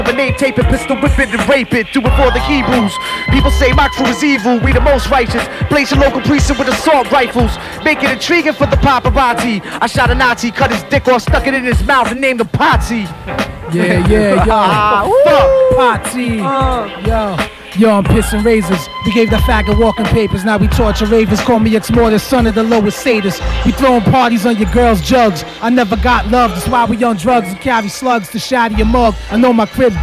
a name tape it, pistol whip it and rape it. Do it for the Hebrews. People say my crew is evil, we the most righteous. Blaze your local precinct with assault rifles. Make it intriguing for the paparazzi. I shot a Nazi, cut his dick off, stuck it in his mouth and named him Patsy. Yeah, yo. Patsy. Yo, I'm pissing razors. We gave the faggot walking papers. Now we torture ravers. Call me ex-mortar, son of the lowest status. We throwing parties on your girl's jugs. I never got love, that's why we on drugs and carry slugs to shatter your mug. I know my crib